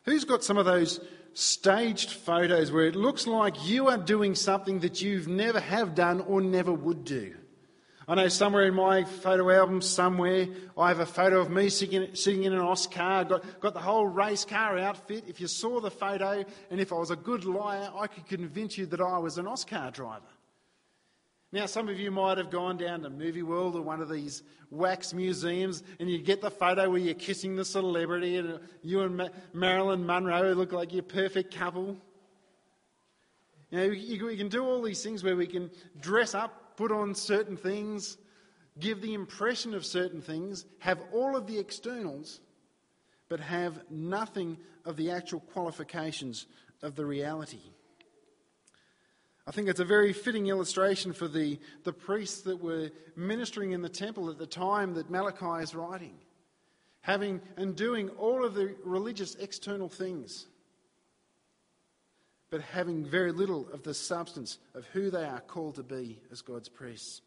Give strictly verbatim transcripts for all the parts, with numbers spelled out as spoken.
Who's got some of those staged photos where it looks like you are doing something that you've never have done or never would do? I know somewhere in my photo album somewhere, I have a photo of me sitting, sitting in an Oscar, got, got the whole race car outfit. If you saw the photo, and if I was a good liar, I could convince you that I was an Oscar driver. Now, some of you might have gone down to Movie World or one of these wax museums, and you get the photo where you're kissing the celebrity, and you and Ma- Marilyn Monroe look like your perfect couple. You know, you, we can do all these things where we can dress up, put on certain things, give the impression of certain things, have all of the externals, but have nothing of the actual qualifications of the reality. I think it's a very fitting illustration for the, the priests that were ministering in the temple at the time that Malachi is writing, having and doing all of the religious external things, but having very little of the substance of who they are called to be as God's priests.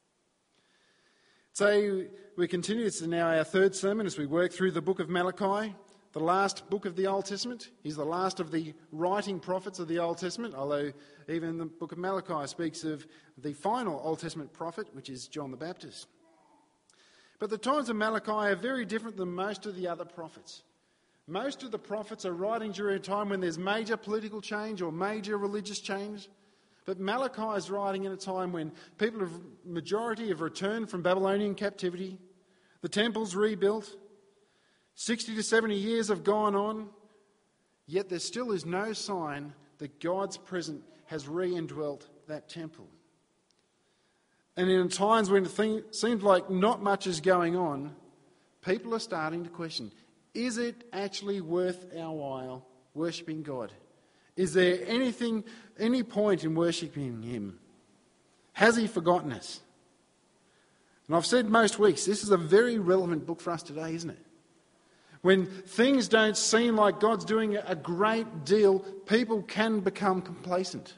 So we continue. This is now our third sermon as we work through the book of Malachi, the last book of the Old Testament. He's the last of the writing prophets of the Old Testament, although even the book of Malachi speaks of the final Old Testament prophet, which is John the Baptist. But the times of Malachi are very different than most of the other prophets. Most of the prophets are writing during a time when there's major political change or major religious change. But Malachi is writing in a time when people of majority have returned from Babylonian captivity, the temple's rebuilt, sixty to seventy years have gone on, yet there still is no sign that God's presence has re-indwelt that temple. And in times when it seems like not much is going on, people are starting to question, is it actually worth our while worshipping God? Is there anything, any point in worshipping Him? Has He forgotten us? And I've said most weeks, this is a very relevant book for us today, isn't it? When things don't seem like God's doing a great deal, people can become complacent.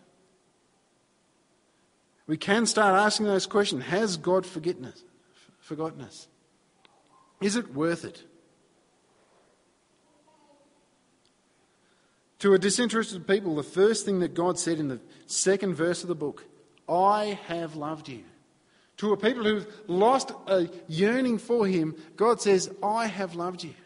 We can start asking those questions. Has God forgotten us? Forgotten us? Is it worth it? To a disinterested people, the first thing that God said in the second verse of the book, I have loved you. To a people who've lost a yearning for Him, God says, I have loved you.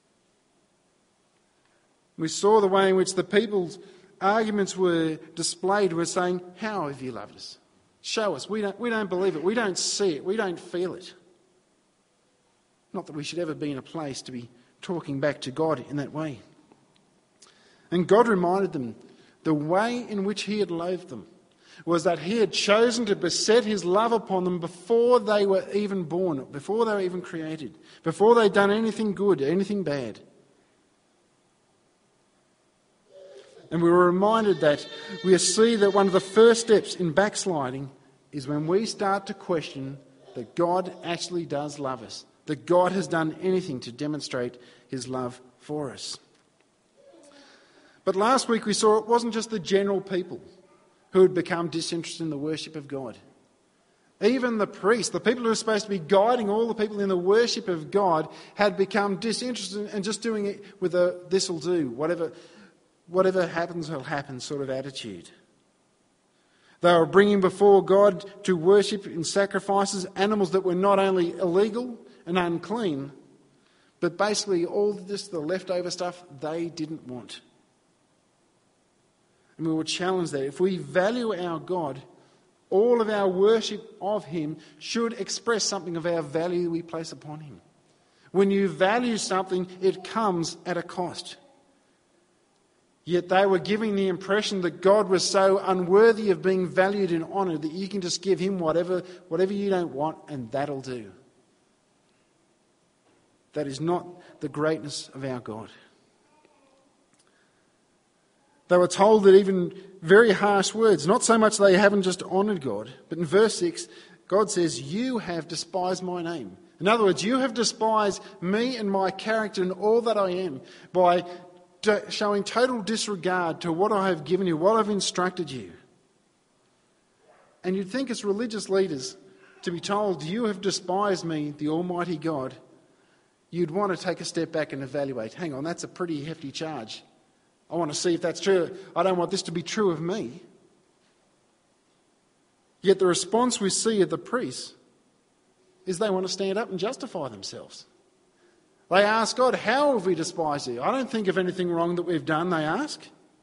We saw the way in which the people's arguments were displayed, were saying, how have you loved us? Show us. We don't, we don't believe it. We don't see it. We don't feel it. Not that we should ever be in a place to be talking back to God in that way. And God reminded them the way in which He had loved them was that He had chosen to beset His love upon them before they were even born, before they were even created, before they'd done anything good, anything bad. And we were reminded that we see that one of the first steps in backsliding is when we start to question that God actually does love us, that God has done anything to demonstrate His love for us. But last week we saw it wasn't just the general people who had become disinterested in the worship of God. Even the priests, the people who were supposed to be guiding all the people in the worship of God, had become disinterested and just doing it with a this'll do, whatever, whatever happens will happen sort of attitude. They were bringing before God to worship in sacrifices animals that were not only illegal and unclean, but basically all this, the leftover stuff, they didn't want. And we will challenge that. If we value our God, all of our worship of Him should express something of our value we place upon Him. When you value something, it comes at a cost. Yet they were giving the impression that God was so unworthy of being valued and honoured that you can just give Him whatever, whatever you don't want and that'll do. That is not the greatness of our God. They were told that even very harsh words, not so much they haven't just honoured God, but in verse six, God says, you have despised my name. In other words, you have despised me and my character and all that I am by showing total disregard to what I have given you, what I've instructed you. And you'd think as religious leaders to be told, you have despised me, the Almighty God, you'd want to take a step back and evaluate, hang on, that's a pretty hefty charge. I want to see if that's true. I don't want this to be true of me. Yet the response we see of the priests is they want to stand up and justify themselves. They ask God, how have we despised you? I don't think of anything wrong that we've done, they ask.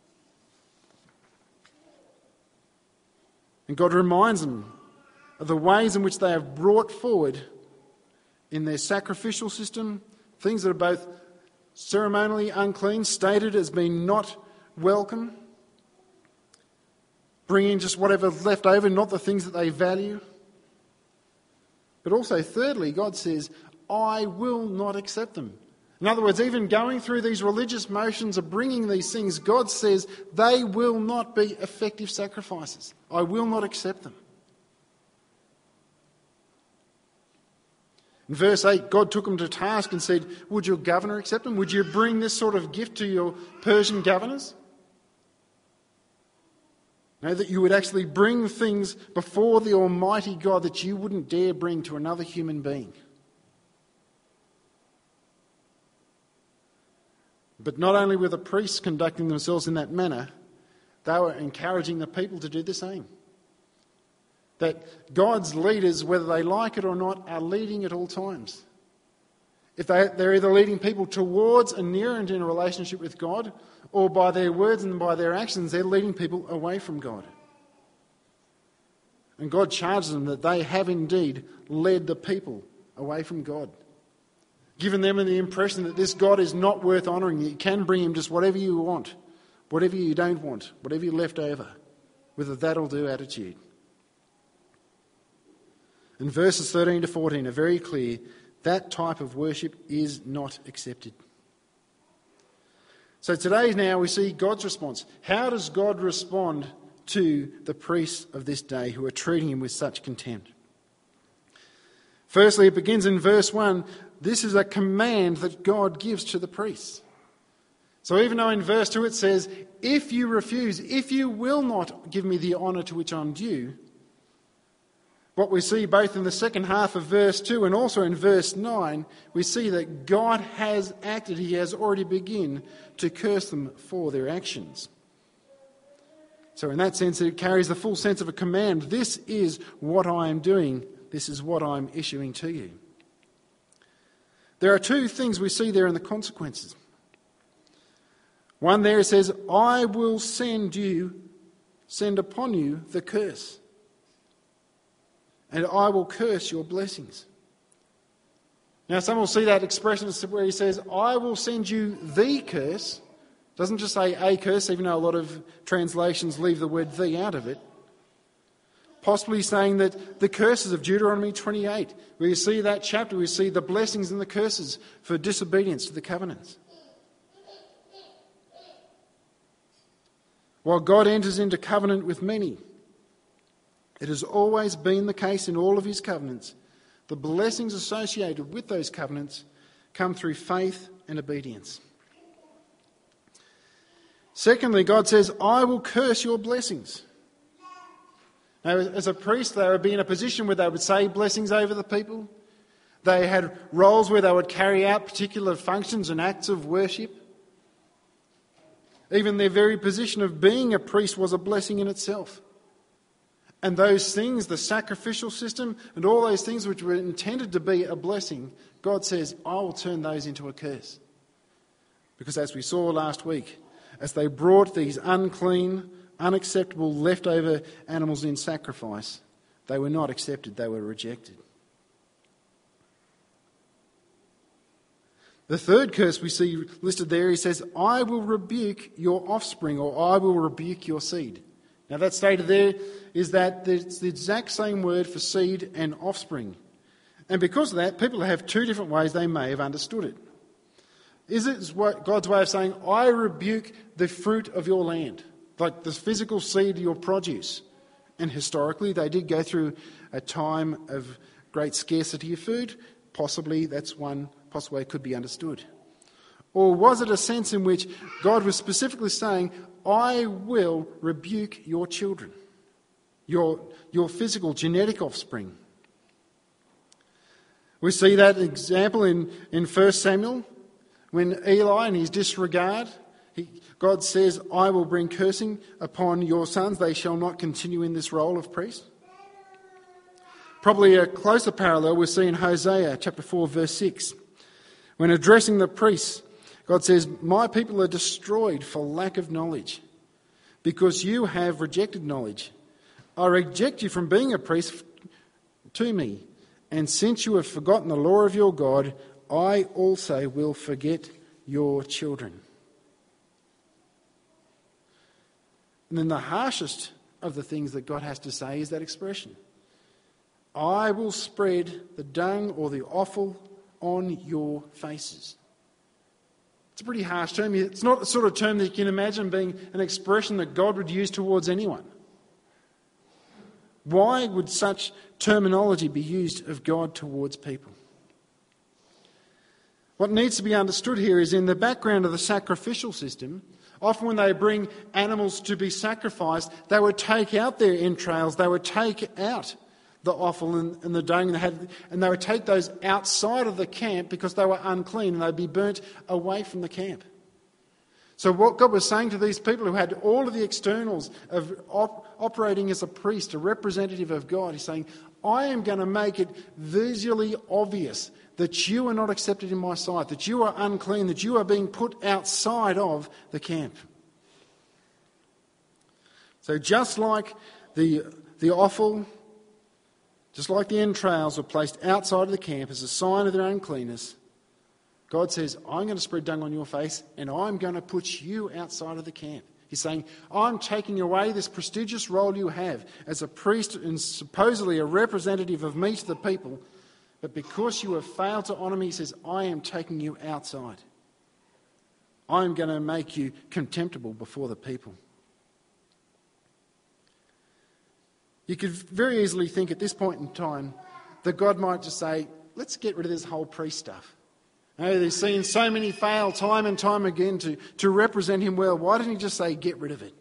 And God reminds them of the ways in which they have brought forward in their sacrificial system things that are both ceremonially unclean, stated as being not welcome, bringing just whatever's left over, not the things that they value. But also, thirdly, God says, I will not accept them. In other words, even going through these religious motions of bringing these things, God says they will not be effective sacrifices. I will not accept them. In verse eight, God took them to task and said, would your governor accept them? Would you bring this sort of gift to your Persian governors? No, that you would actually bring things before the Almighty God that you wouldn't dare bring to another human being. But not only were the priests conducting themselves in that manner, they were encouraging the people to do the same. That God's leaders, whether they like it or not, are leading at all times. If they, they're either leading people towards and nearer into a relationship with God, or by their words and by their actions, they're leading people away from God. And God charges them that they have indeed led the people away from God, given them the impression that this God is not worth honouring. You can bring him just whatever you want, whatever you don't want, whatever you're left over, with a that'll do attitude. And verses thirteen to fourteen are very clear. That type of worship is not accepted. So today now we see God's response. How does God respond to the priests of this day who are treating him with such contempt? Firstly, it begins in verse one. This is a command that God gives to the priests. So even though in verse two it says, if you refuse, if you will not give me the honour to which I'm due, what we see both in the second half of verse two and also in verse nine, we see that God has acted, he has already begun to curse them for their actions. So in that sense, it carries the full sense of a command. This is what I am doing. This is what I'm issuing to you. There are two things we see there in the consequences. One there says, I will send you, send upon you the curse. And I will curse your blessings. Now, some will see that expression where he says, I will send you the curse. It doesn't just say a curse, even though a lot of translations leave the word the out of it. Possibly saying that the curses of Deuteronomy twenty-eight, where you see that chapter, we see the blessings and the curses for disobedience to the covenants. While God enters into covenant with many, it has always been the case in all of his covenants. The blessings associated with those covenants come through faith and obedience. Secondly, God says, I will curse your blessings. Now, as a priest, they would be in a position where they would say blessings over the people. They had roles where they would carry out particular functions and acts of worship. Even their very position of being a priest was a blessing in itself. And those things, the sacrificial system and all those things which were intended to be a blessing, God says, I will turn those into a curse. Because as we saw last week, as they brought these unclean, unacceptable leftover animals in sacrifice, they were not accepted, they were rejected. The third curse we see listed there, he says, I will rebuke your offspring, or I will rebuke your seed. Now that stated there is that it's the exact same word for seed and offspring. And because of that, people have two different ways they may have understood it. Is it God's way of saying, I rebuke the fruit of your land, like the physical seed of your produce? And historically, they did go through a time of great scarcity of food. Possibly that's one possible way it could be understood. Or was it a sense in which God was specifically saying, I will rebuke your children, your, your physical genetic offspring? We see that example in, in First Samuel when Eli, in his disregard, he, God says, I will bring cursing upon your sons. They shall not continue in this role of priest. Probably a closer parallel we see in Hosea chapter four, verse six. When addressing the priests, God says, my people are destroyed for lack of knowledge, because you have rejected knowledge. I reject you from being a priest to me, and since you have forgotten the law of your God, I also will forget your children. And then the harshest of the things that God has to say is that expression. I will spread the dung or the offal on your faces. It's a pretty harsh term. It's not the sort of term that you can imagine being an expression that God would use towards anyone. Why would such terminology be used of God towards people? What needs to be understood here is in the background of the sacrificial system, often when they bring animals to be sacrificed, they would take out their entrails, they would take out the offal and, and the dung, and they, had, and they would take those outside of the camp because they were unclean and they'd be burnt away from the camp. So what God was saying to these people who had all of the externals of op- operating as a priest, a representative of God, he's saying, I am going to make it visually obvious that you are not accepted in my sight, that you are unclean, that you are being put outside of the camp. So just like the, the offal, just like the entrails were placed outside of the camp as a sign of their uncleanness, God says, I'm going to spread dung on your face and I'm going to put you outside of the camp. He's saying, I'm taking away this prestigious role you have as a priest and supposedly a representative of me to the people, but because you have failed to honour me, he says, I am taking you outside. I am going to make you contemptible before the people. You could very easily think at this point in time that God might just say, let's get rid of this whole priest stuff. You know, they've seen so many fail time and time again to, to represent him well. Why didn't he just say, get rid of it?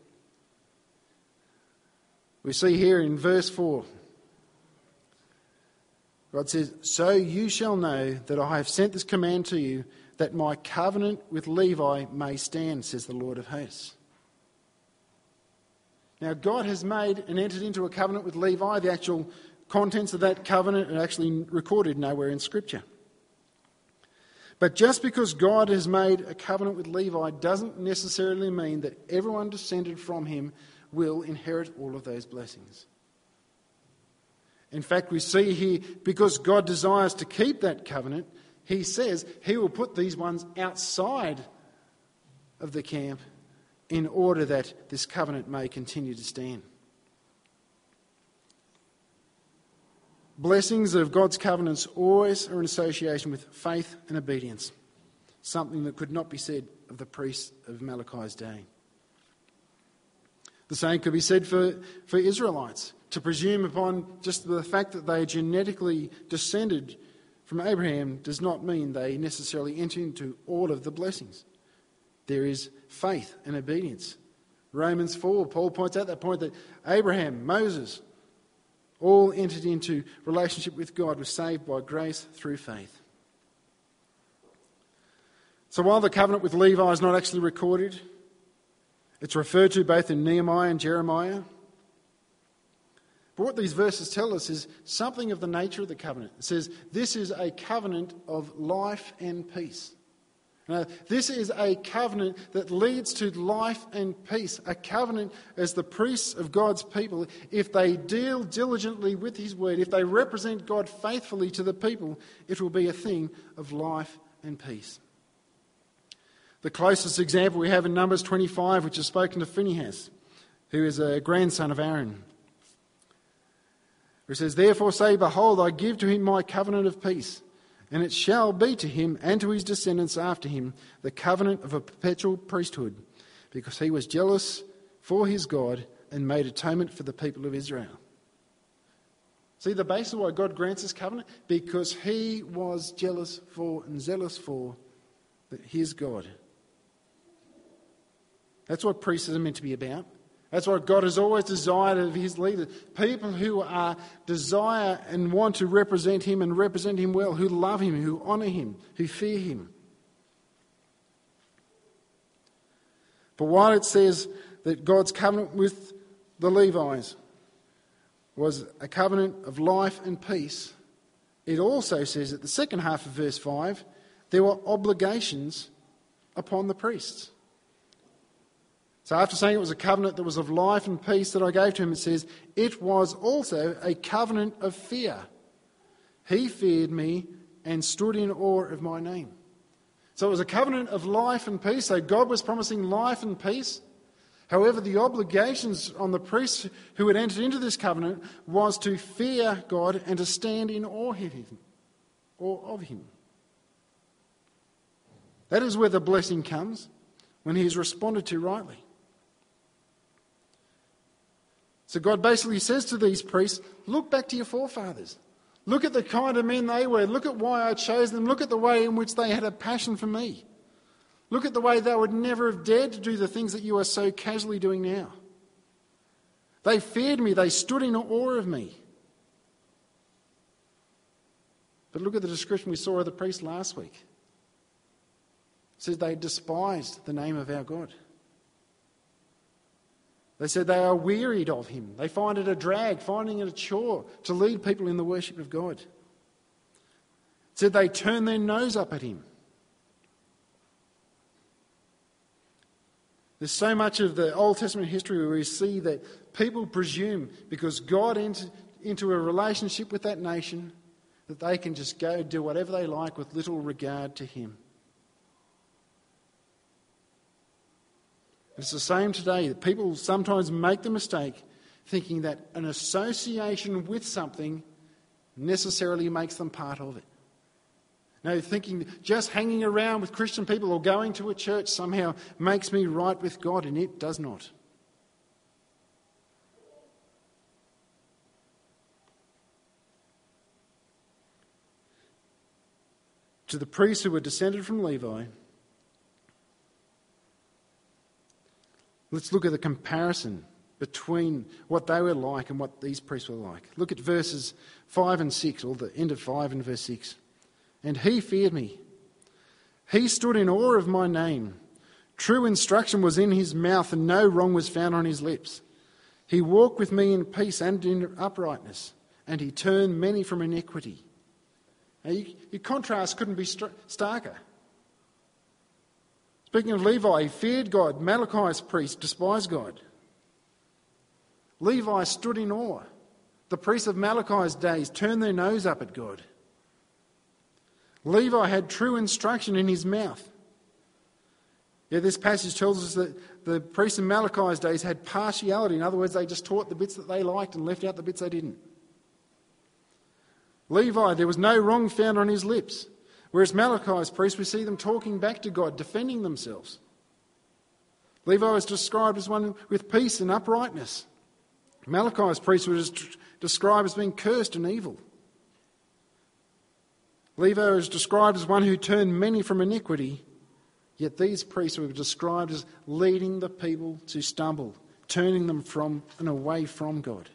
We see here in verse four, God says, so you shall know that I have sent this command to you, that my covenant with Levi may stand, says the Lord of hosts. Now, God has made and entered into a covenant with Levi. The actual contents of that covenant are actually recorded nowhere in Scripture. But just because God has made a covenant with Levi doesn't necessarily mean that everyone descended from him will inherit all of those blessings. In fact, we see here, because God desires to keep that covenant, he says he will put these ones outside of the camp in order that this covenant may continue to stand. Blessings of God's covenants always are in association with faith and obedience, something that could not be said of the priests of Malachi's day. The same could be said for, for Israelites. To presume upon just the fact that they genetically descended from Abraham does not mean they necessarily enter into all of the blessings. There is faith and obedience. Romans four, Paul points out that point that Abraham, Moses, all entered into relationship with God, were saved by grace through faith. So while the covenant with Levi is not actually recorded, it's referred to both in Nehemiah and Jeremiah. But what these verses tell us is something of the nature of the covenant. It says this is a covenant of life and peace. Now, this is a covenant that leads to life and peace. A covenant as the priests of God's people, if they deal diligently with his word, if they represent God faithfully to the people, it will be a thing of life and peace. The closest example we have in Numbers twenty-five, which is spoken to Phinehas, who is a grandson of Aaron. It says, therefore say, behold, I give to him my covenant of peace, and it shall be to him and to his descendants after him the covenant of a perpetual priesthood, because he was jealous for his God and made atonement for the people of Israel. See the basis of why God grants this covenant? Because he was jealous for and zealous for his God. That's what priests are meant to be about. That's what God has always desired of his leaders. People who are desire and want to represent him and represent him well, who love him, who honour him, who fear him. But while it says that God's covenant with the Levites was a covenant of life and peace, it also says at the second half of verse five, there were obligations upon the priests. So after saying it was a covenant that was of life and peace that I gave to him, it says, it was also a covenant of fear. He feared me and stood in awe of my name. So it was a covenant of life and peace. So God was promising life and peace. However, the obligations on the priests who had entered into this covenant was to fear God and to stand in awe of him. Awe of him. That is where the blessing comes, when he is responded to rightly. So God basically says to these priests, look back to your forefathers. Look at the kind of men they were. Look at why I chose them. Look at the way in which they had a passion for me. Look at the way they would never have dared to do the things that you are so casually doing now. They feared me. They stood in awe of me. But look at the description we saw of the priests last week. It says they despised the name of our God. They said they are wearied of him. They find it a drag, finding it a chore to lead people in the worship of God. It said they turn their nose up at him. There's so much of the Old Testament history where we see that people presume because God entered into a relationship with that nation that they can just go do whatever they like with little regard to him. It's the same today, that people sometimes make the mistake thinking that an association with something necessarily makes them part of it. No, thinking just hanging around with Christian people or going to a church somehow makes me right with God, and it does not. To the priests who were descended from Levi, let's look at the comparison between what they were like and what these priests were like. Look at verses five and six, or the end of five and verse six. And he feared me. He stood in awe of my name. True instruction was in his mouth, and no wrong was found on his lips. He walked with me in peace and in uprightness, and he turned many from iniquity. Now, you, your contrast couldn't be st- starker. Speaking of Levi, he feared God. Malachi's priest despised God. Levi stood in awe. The priests of Malachi's days turned their nose up at God. Levi had true instruction in his mouth. Yeah, this passage tells us that the priests in Malachi's days had partiality. In other words, they just taught the bits that they liked and left out the bits they didn't. Levi, there was no wrong found on his lips. Whereas Malachi's priests, we see them talking back to God, defending themselves. Levi was described as one with peace and uprightness. Malachi's priest was described as being cursed and evil. Levi is described as one who turned many from iniquity, yet these priests were described as leading the people to stumble, turning them from and away from God.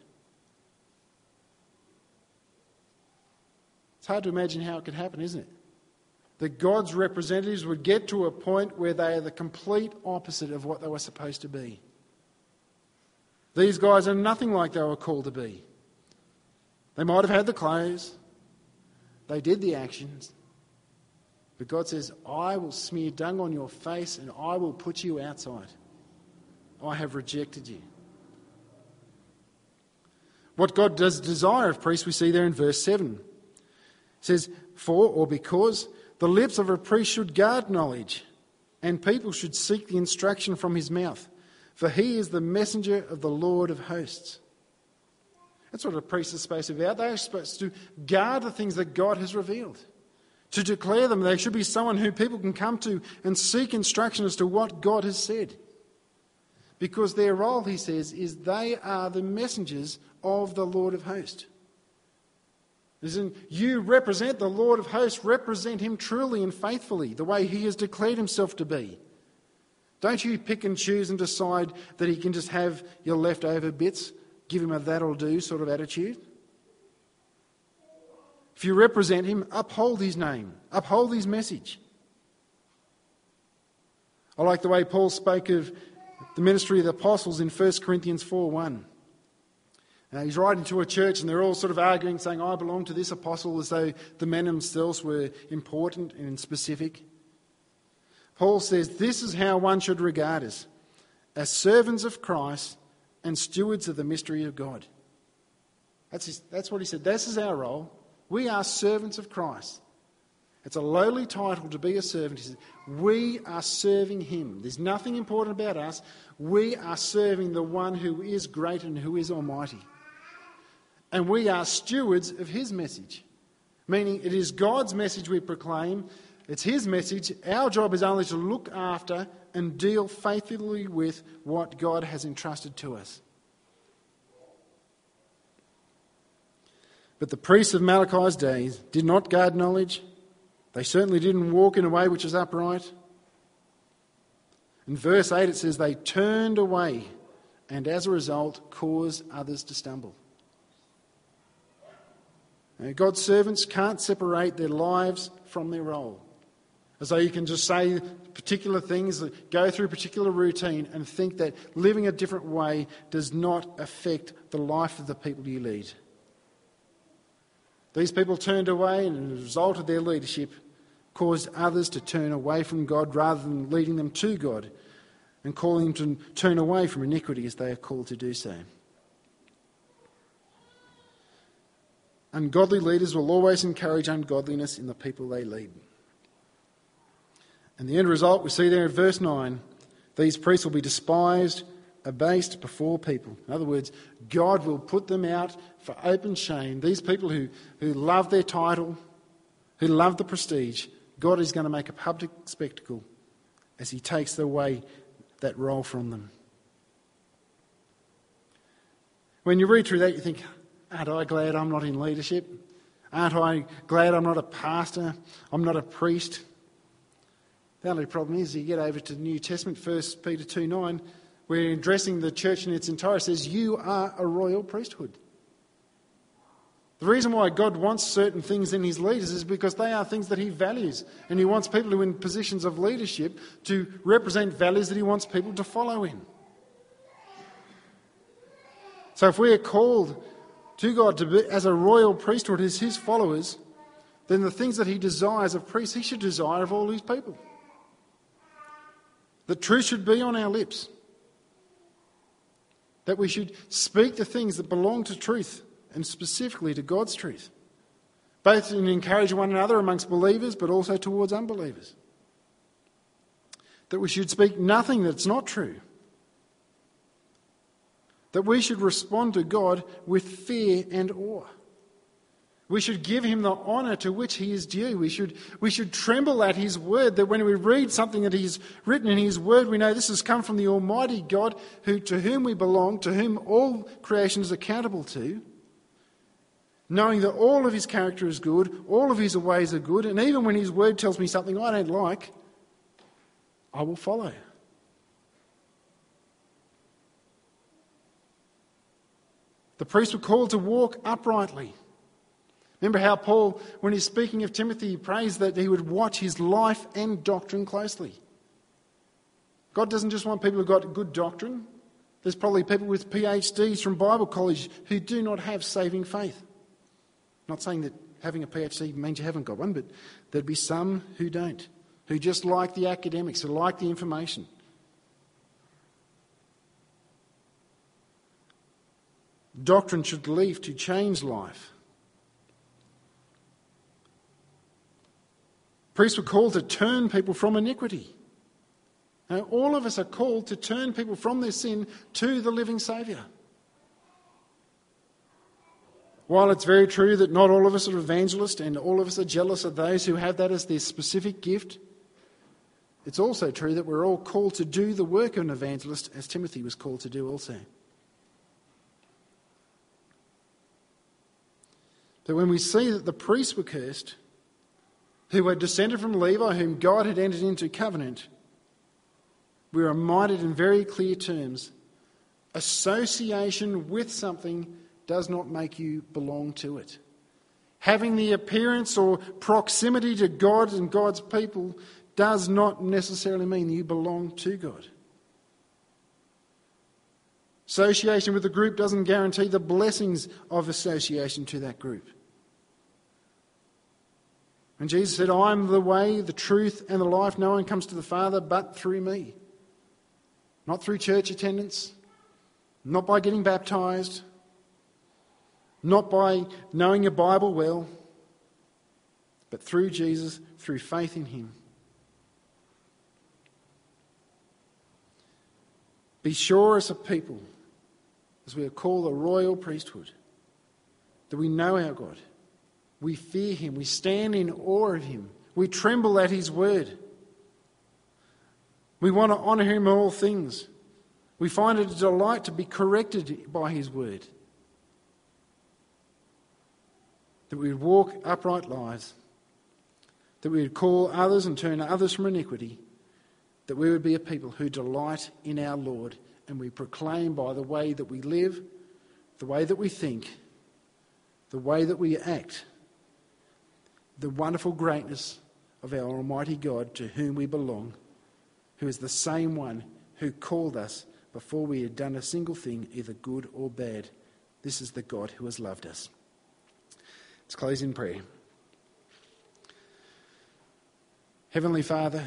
It's hard to imagine how it could happen, isn't it? That God's representatives would get to a point where they are the complete opposite of what they were supposed to be. These guys are nothing like they were called to be. They might have had the clothes, they did the actions, but God says, I will smear dung on your face and I will put you outside. I have rejected you. What God does desire of priests, we see there in verse seven. It says, for or because the lips of a priest should guard knowledge, and people should seek the instruction from his mouth, for he is the messenger of the Lord of hosts. That's what a priest is supposed to be about. They are supposed to guard the things that God has revealed. To declare them, they should be someone who people can come to and seek instruction as to what God has said. Because their role, he says, is they are the messengers of the Lord of hosts. As in, you represent the Lord of hosts, represent him truly and faithfully, the way he has declared himself to be. Don't you pick and choose and decide that he can just have your leftover bits, give him a that'll do sort of attitude. If you represent him, uphold his name, uphold his message. I like the way Paul spoke of the ministry of the apostles in First Corinthians four one. Uh, he's writing to a church and they're all sort of arguing, saying, I belong to this apostle, as though the men themselves were important and specific. Paul says, this is how one should regard us, as servants of Christ and stewards of the mystery of God. That's, his, that's what he said. This is our role. We are servants of Christ. It's a lowly title to be a servant. He says, we are serving him. There's nothing important about us. We are serving the one who is great and who is almighty. And we are stewards of his message. Meaning it is God's message we proclaim. It's his message. Our job is only to look after and deal faithfully with what God has entrusted to us. But the priests of Malachi's days did not guard knowledge. They certainly didn't walk in a way which is upright. In verse eight it says they turned away and as a result caused others to stumble. Now, God's servants can't separate their lives from their role. As though you can just say particular things, go through a particular routine and think that living a different way does not affect the life of the people you lead. These people turned away and as a result of their leadership caused others to turn away from God rather than leading them to God and calling them to turn away from iniquity as they are called to do so. Ungodly leaders will always encourage ungodliness in the people they lead. And the end result we see there in verse nine, these priests will be despised, abased before people. In other words, God will put them out for open shame. These people who, who love their title, who love the prestige, God is going to make a public spectacle as he takes away that role from them. When you read through that, you think, aren't I glad I'm not in leadership? Aren't I glad I'm not a pastor? I'm not a priest? The only problem is you get over to the New Testament, First Peter two nine, where addressing the church in its entirety says, you are a royal priesthood. The reason why God wants certain things in his leaders is because they are things that he values. And he wants people who are in positions of leadership to represent values that he wants people to follow in. So if we are called to God to be as a royal priesthood, as his followers, then the things that he desires of priests, he should desire of all his people. The truth should be on our lips. That we should speak the things that belong to truth, and specifically to God's truth, both in encouraging one another amongst believers but also towards unbelievers. That we should speak nothing that's not true. That we should respond to God with fear and awe. We should give him the honour to which he is due. We should, we should tremble at his word, that when we read something that he's written in his word, we know this has come from the Almighty God, who, to whom we belong, to whom all creation is accountable to, knowing that all of his character is good, all of his ways are good, and even when his word tells me something I don't like, I will follow. The priests were called to walk uprightly. Remember how Paul, when he's speaking of Timothy, he prays that he would watch his life and doctrine closely. God doesn't just want people who've got good doctrine. There's probably people with P H Ds from Bible college who do not have saving faith. Not saying that having a P H D means you haven't got one, but there'd be some who don't, who just like the academics, who like the information. Doctrine should lead to change life. Priests were called to turn people from iniquity. Now, all of us are called to turn people from their sin to the living Saviour. While it's very true that not all of us are evangelists and all of us are jealous of those who have that as their specific gift, it's also true that we're all called to do the work of an evangelist, as Timothy was called to do also. That when we see that the priests were cursed, who were descended from Levi, whom God had entered into covenant, we're reminded in very clear terms, association with something does not make you belong to it. Having the appearance or proximity to God and God's people does not necessarily mean you belong to God. Association with a group doesn't guarantee the blessings of association to that group. And Jesus said, I am the way, the truth, and the life. No one comes to the Father but through me. Not through church attendance, not by getting baptised, not by knowing your Bible well, but through Jesus, through faith in him. Be sure as a people, as we are called a royal priesthood, that we know our God. We fear him. We stand in awe of him. We tremble at his word. We want to honour him in all things. We find it a delight to be corrected by his word. That we would walk upright lives. That we would call others and turn others from iniquity. That we would be a people who delight in our Lord, and we proclaim by the way that we live, the way that we think, the way that we act, the wonderful greatness of our Almighty God, to whom we belong, who is the same one who called us before we had done a single thing, either good or bad. This is the God who has loved us. Let's close in prayer. Heavenly Father,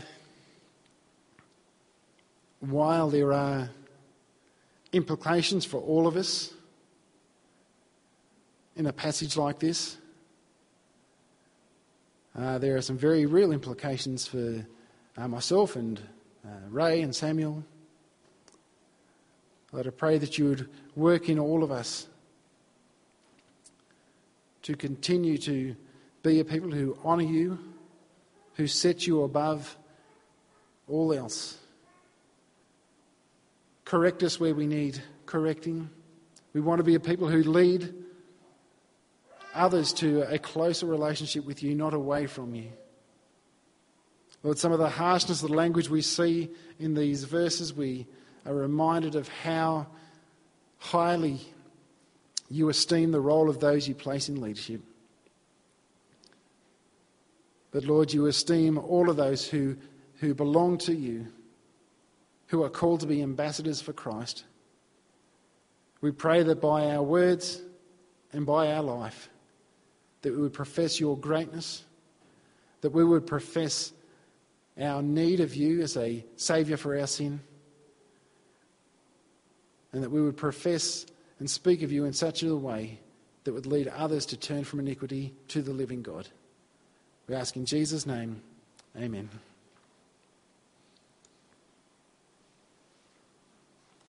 while there are implications for all of us in a passage like this, uh, there are some very real implications for uh, myself and uh, Ray and Samuel. Lord, I pray that you would work in all of us to continue to be a people who honour you, who set you above all else. Correct us where we need correcting. We want to be a people who lead others to a closer relationship with you, not away from you. Lord, some of the harshness of the language we see in these verses, we are reminded of how highly you esteem the role of those you place in leadership. But Lord, you esteem all of those who, who belong to you, who are called to be ambassadors for Christ. We pray that by our words and by our life, that we would profess your greatness, that we would profess our need of you as a saviour for our sin, and that we would profess and speak of you in such a way that would lead others to turn from iniquity to the living God. We ask in Jesus' name, amen.